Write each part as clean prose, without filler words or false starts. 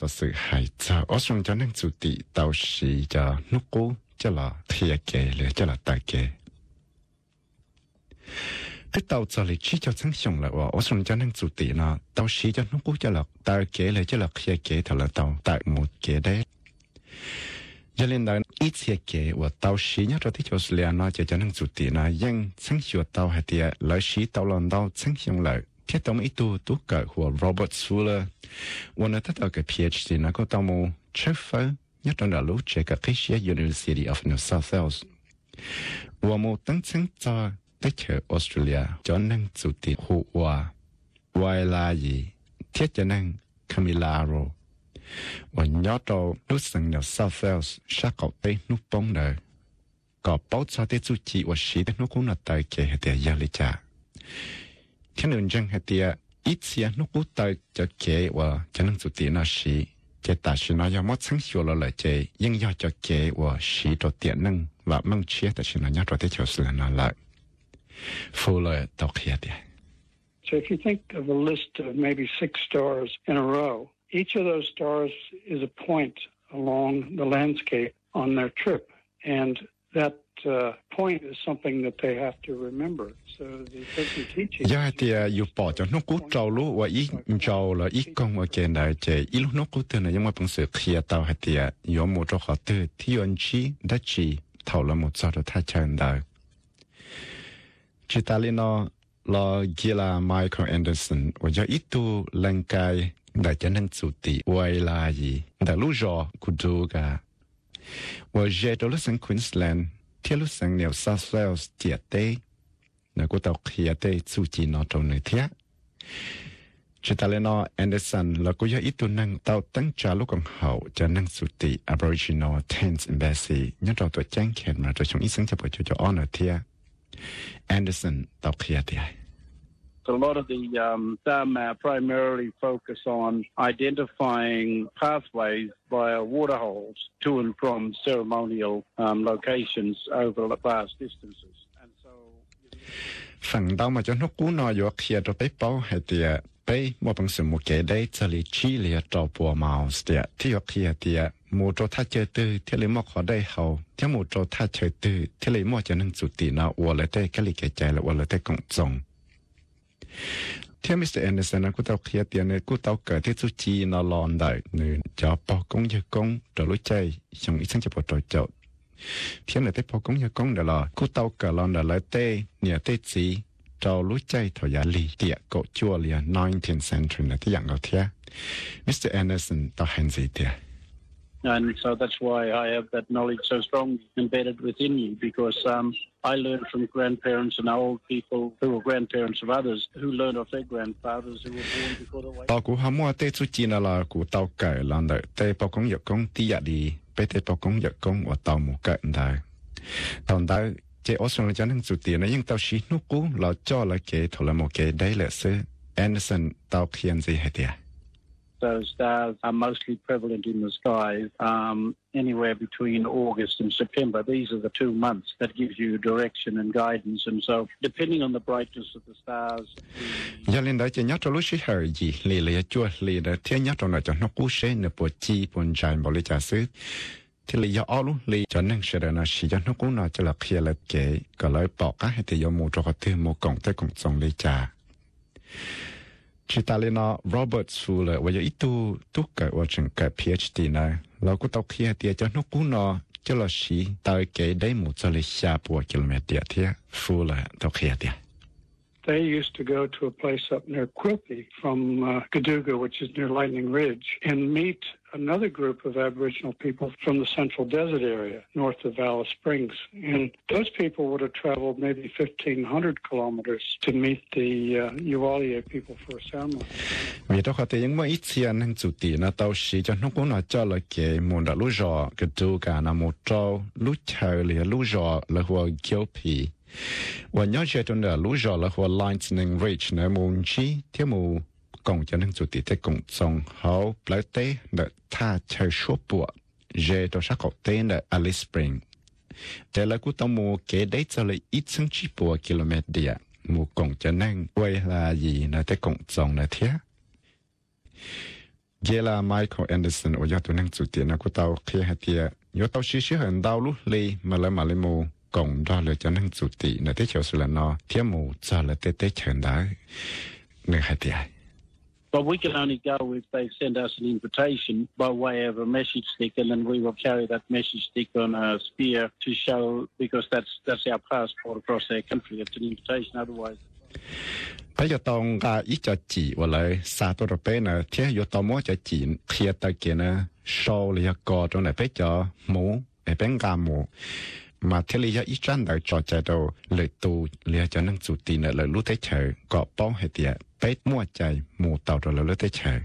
所是孩子，我想就能做的到时就如果就了贴给了就了大给。一到这里去就真相了我想就能做的呢，到时就如果就了大给了就了贴给头了到大木给的。cho nên là ít xe kế và tàu xí nhá cho thấy cho sự liên nó cho nên chủ tiền là nhưng sáng sửa tàu hay thì lợi xí tàu lần tàu sáng sửa lợi thiết tổng ít tu cỡ của Robert Fuller và nó tất cả cái PhD nó có tàu mù chế phở nhất trong đó lúc chế cái Asia University of New South Wales và một tăng sáng cho tới chợ Australia cho nên chủ tiền hữu và là gì thiết cho nên Camilaro và nhớ đâu lúc sinh nhật South Wales sát cậu tây nút bóng đời có bảo cho tới chú chị và sĩ tới nút cũng là tại kể hệ tiệt gia lý trả thiên đường dân hệ tiệt ít xe nút cũng tại cho kể và cho nên chú tiền là sĩ cái ta sĩ nói do mất sáng sủa là chế nhưng do cho kể và sĩ cho tiện năng và mong chia ta sĩ nói nhớ cho tới chiều sự là lại phù lợi tàu kia tiệt. So if you think of a list of maybe 6 stars in a row, each of those stars is a point along the landscape on their trip, and that point is something that they have to remember. So the person teaching. Yeah, thì yêu bỏ cho nó cú trâu lú và ít trâu là ít con và cái này chỉ ít lúc nó cú từ này nhưng mà bằng sự kia tao hay thì yêu một chỗ họ từ thì anh chỉ đã chỉ thầu là một chỗ đó thay chân đời. Chỉ ta lên nó là gila Michael Anderson và do ít tu lần cái đại cho nên chủ tịch quay là gì đại lũ rò của du cả và giờ đó là sang Queensland theo lúc sang New South Wales tiệt tê nó có tàu kia tê chủ tịch nó trong nơi thế chỉ ta lên nó Anderson là có ít tu năng tàu tăng trả lúc còn hậu cho nên chủ tịch Aboriginal Tenth Embassy nhớ trong tuổi trang khen mà trong ít sinh cho cho honor thế Anderson tàu kia tê. A lot of the StarMap primarily focus on identifying pathways via water holes to and from ceremonial locations over vast distances. And so phần đầu mà cho nó cú nói vô kia cho bé bao hay thì bé một bằng sự một cái đấy cho lý trí lý cho bùa màu thì kia thì một chỗ thay chơi từ thì lý một khó đây hậu thì một chỗ thay chơi từ thì lý một cho nên chủ tiền nào hoặc là đây cái lý cái chạy là hoặc là đây cộng trọng. Theo Mr. Anderson, cô tao kia tiền này cô tao cởi thế chú chi nó lòn đại người cho bao công như công rồi lối chơi trong ít sinh cho bao trò chậu. Theo này tới bao công như công đó là cô tao cởi lòn đại lại tê nhà tê gì cho lối chơi thổi giá lì tiệt cổ chua liền 19th century là cái dạng nào thế. Mr. Anderson tao hành gì thế? And so that's why I have that knowledge so strongly embedded within you, because I learned from grandparents and old people who were grandparents of others who learned of their grandfathers who were born before the way. Tao cũng ham mua tê chú chi là của tao cởi lần đấy tê bao công việc công tí đi, bé tê bao công việc công và tao một cởi đấy. Tao đấy chế Australia cho nên chủ tiền này nhưng tao xí nút cũ là cho là cái thôi là một cái đấy là sự Anderson tao khiên gì hết vậy? Those stars are mostly prevalent in the skies anywhere between August and September. These are the 2 months that gives you direction and guidance. And so, depending on the brightness of the stars. Giờ lên đó chỉ nhớ cho lúc sĩ hơi gì lì chua lì đó thế nhớ trong này cho nó cú sẽ nè bộ chi buồn trái bảo lý trả xứ thì lì giờ lúc lì cho nên sẽ là sĩ cho nó cũng nói cho là kia là cái cái lời bỏ cá hay thì giờ mua cho họ thêm một cổng tới cổng xong lý trả. Chỉ ta lên nó Robert Fuller và giờ ít tu cái và trường cái PhD nàyเราก็ต้องเคลียร์เตียจะนกกูนอจะเราสีตายเกยได้หมดจะเลยชาปัวกิโลเมตรเตียที่ฟูเลยต้องเคลียร์เตีย They used to go to a place up near Quilpie from Gaduga, which is near Lightning Ridge, and meet another group of Aboriginal people from the Central Desert area, north of Alice Springs. And those people would have traveled maybe 1,500 kilometers to meet the Uwaliye people for a ceremony. Vì đó có thể những mấy ít tiền nên chủ tỷ là tao sĩ cho nó cũng là cho là cái môn đã lú rò cái chú cả là một trâu lú chờ liền lú rò là hoa Quilpie. Và nhớ chuyện trong đó lú rò là hoa Lightning Ridge nơi môn chi theo mù công cho nên chủ tịch thế cũng xong hậu lấy tế để tha chơi số bộ dễ cho sắc học tế là Alice Spring. Để là cũng tao mua kế đấy cho là ít sinh chỉ bộ km địa mua công cho nên quay là gì là thế cũng xong là thế. giờ là Michael Anderson ở nhà tụi năng chủ tiền là của tàu kia hạt tiền nhớ tàu xí xí hơn tàu lúc lì mà lại mù cộng đó là cho năng chủ tiền là tới chiều là nó thiếu mù cho là tới chừng đó nửa hạt tiền. But we can only go if they send us an invitation by way of a message stick, and then we will carry that message stick on a spear to show, because that's our passport across their country. It's an invitation, otherwise. Bây giờ tao ít cho chị và lại xa tôi rồi bé nè, thế giờ tao muốn cho chị khi ta kia nè, sau là có trong này bé cho mũ, bé gà mũ, mà thế là ít chân đời cho chạy đâu lời tu là cho năng chủ tiền là lúc thế chờ có bao hết tiệt bé mua chạy mũ tàu rồi là lúc thế chờ.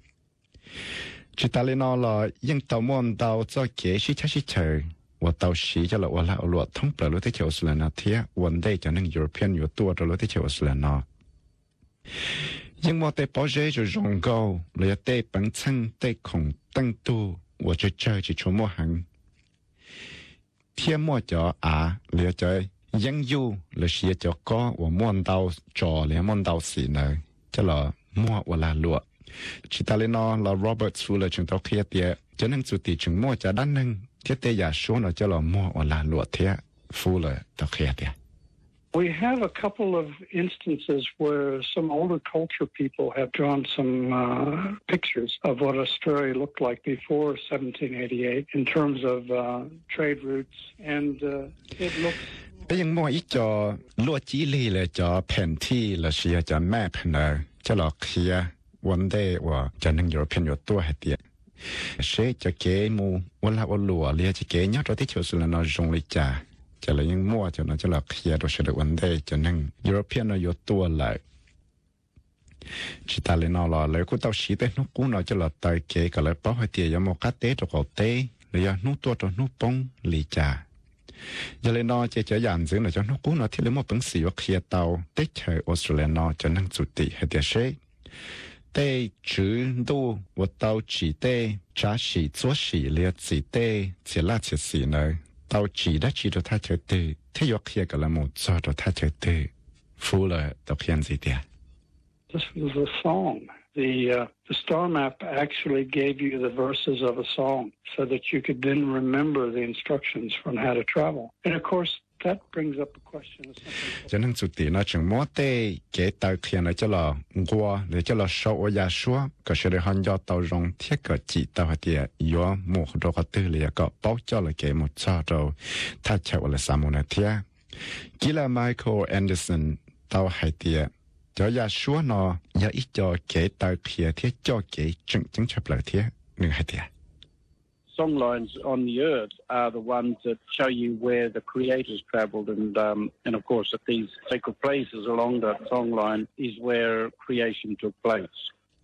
Chỉ ta lên nó là những tàu muốn tàu cho kế sĩ chờ. 我到时就了我来我通不了的就是了那天问题就能 European 有多着了的就是了那因为在保持就容高了在本层在空等度我就这就出没行天末就啊了在应有了些就高我摸到着了摸到时呢就了摸我来落其他的呢了 Robert 除了从到开的就能做地从摸着单能 thiết tế giả số nó cho là mua hoặc là lụa thế phu là tập khía thế. We have a couple of instances where some older culture people have drawn some pictures of what Australia looked like before 1788 in terms of trade routes, and it looks. Bây giờ mua ít cho lụa chỉ lì là cho pen thi là xia cho map này cho là khía vấn đề và cho nên European nhiều tuổi hết tiệt. Sẽ cho kế mu ôn lại ôn lùa lia cho kế nhớ cho tích sự là nó dùng lịch trả cho là những mua cho nó cho là kia rồi sẽ được vấn đề cho nên European nó yếu tua lại chỉ ta lên nó là lấy của tao xí tế nó cũng nói cho là tài kế cả lại bảo hay tiền cho một cái tế cho cậu tế lấy nút tua cho nút bông lịch trả giờ lên nó chỉ cho dàn giữ là cho nó cũng nói thì lấy một bằng xí và kia tao tế chơi Australia nó cho nên chủ tịch hay tiền sẽ tế chữ đô và tao chỉ tế trả sĩ做sĩ liệt chỉ tế chỉ là chỉ sĩ này tao chỉ đã chỉ cho ta chơi tế thế yếu kia cái là một cho ta chơi tế phu là tao khiên gì thế. This was a song. The star map actually gave you the verses of a song so that you could then remember the instructions on how to travel. And of course, that brings up a question of something. Cho nên chủ tịch nó chẳng muốn tê kế tàu khiên này cho là qua để cho là sâu ở nhà xóa có sẽ được hành do tàu rong thiết cả chỉ tàu hạt địa yếu một đồ có tư liệu có báo cho là kế một cho rồi ta chịu là sao một thiết chỉ là Michael Anderson tàu hạt địa cho nhà xóa nó nhà ít cho kế tàu khiên thiết cho kế chứng chấp lại thiết nương hạt địa. Song lines on the earth are the ones that show you where the creators travelled, and of course at these sacred places along that song line is where creation took place.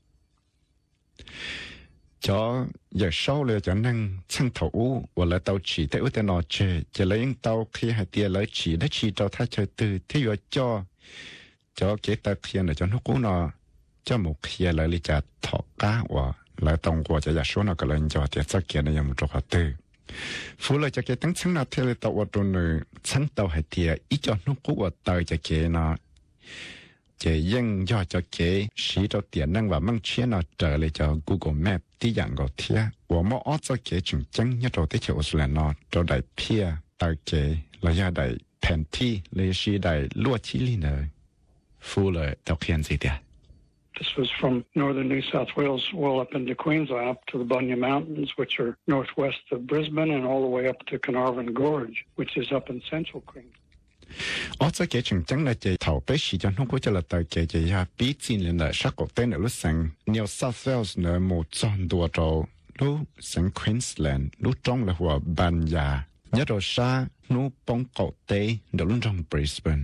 Cho giờ sau là cho nên chân thủ hoặc là tàu chỉ tới ước nó chơi chỉ lấy những tàu khi hai tia lấy chỉ để chỉ tàu thay chơi từ thế rồi cho cái tàu kia này cho nó cũng nó cho một kia lại lấy trả thọ cá và lại tổng của cho số nó cái lần cho thì chắc kia này một chỗ tư phù lại cho cái tăng chứng nào theo tàu ở trong nơi chứng tàu hay thì ít cho nó cũng ở tàu cho cái nó chỉ nhưng cho cái sử dụng tiền năng và mang chuyện nó trở lại cho Google Maps đi dạng gọi thiệt và mỗi ở cho cái chứng chứng nhất đầu tới chỗ là nó cho đại pia tàu cái là do đại pen thi lấy sử đại lúa chỉ li nữa phù lại tàu khiên gì đấy. This was from northern New South Wales, well up into Queensland, up to the Bunya Mountains, which are northwest of Brisbane, and all the way up to Carnarvon Gorge, which is up in central Queensland. Ở chỗ cái trường chân là chỉ thầu bé sĩ cho nó có cho là tại cái ya bí tin lên là sắc quốc tế ở lúc sang New South Wales nữa một trong đua trâu lúc sang Queensland lúc trong là hòa Bunya nhớ rồi sa lúc bóng quốc tế ở lúc trong Brisbane.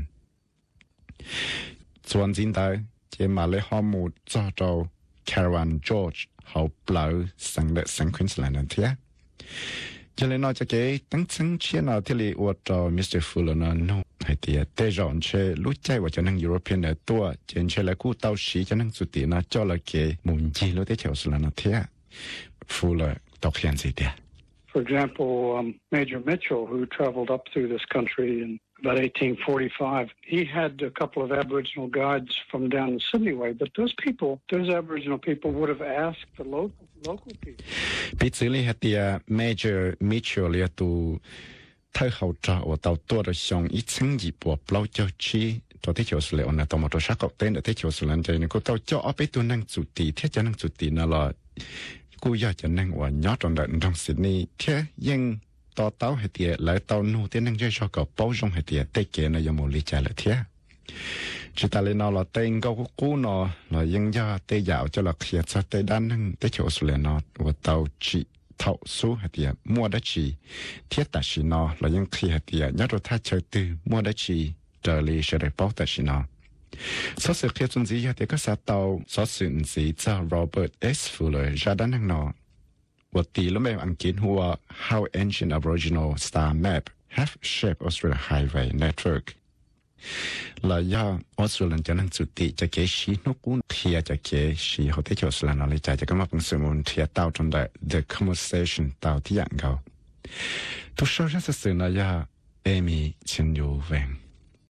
Chuẩn chính đại chỉ mà lấy họ một cho trâu Caroline George họ bảo sang để sang Queensland thế. Cho nên nói cho cái tăng chứng chuyện nào thì là ở cho Mr. Fuller nó hay thì để dọn chơi lúc chạy vào cho năng European ở tua trên chơi là cú tàu xí cho năng xuất tiền nó cho là cái muốn gì lúc để chịu sự là nó thế Fuller đọc hiện gì thế. For example, Major Mitchell, who traveled up through this country in about 1845. He had a couple of Aboriginal guides from down the Sydney way, but those Aboriginal people would have asked the local people. Pizzili had the major mutual to thay hậu trợ ở tàu tua được xong ít sinh dịp của bao cho chi cho thế chiều sửa là tàu một số sắc tên để thế chiều sửa lên chơi nên cô tàu cho ở bên tu năng chủ tỷ thế cho năng chủ tỷ là cô giờ cho năng và nhớ trong đợt trong Sydney thế nhưng tàu hay tiệt lại tàu nu thế năng chơi cho cậu bao dung hay tiệt tây kia nó giống một lý giải là thế chỉ ta lên nó là tên câu cũ nó là nhưng do tây dạo cho là khi cho tây đan năng tây chiều sửa nó và tàu chỉ thầu số hay tiệt mua đất chỉ thiết tại chỉ nó là những khi hay tiệt nhớ rồi thay chơi từ mua đất chỉ trở lại sẽ được bảo tại chỉ nó số sự khi chúng gì thì có sát tàu số sự gì cho Robert S. Fuller ra đan năng nó và tỷ lệ mấy anh kiến hùa How Ancient Aboriginal Star Map Have Shaped Australia Highway Network là do Australia cho nên chủ tỷ cho cái xí nó cũng kia cho cái xí họ thấy cho Australia nó lấy cho cái mà bằng sự muốn thiệt tao trong đại The Conversation taoที่อย่างเขาทุกsố rất sự là do Amy Chen Yu Wang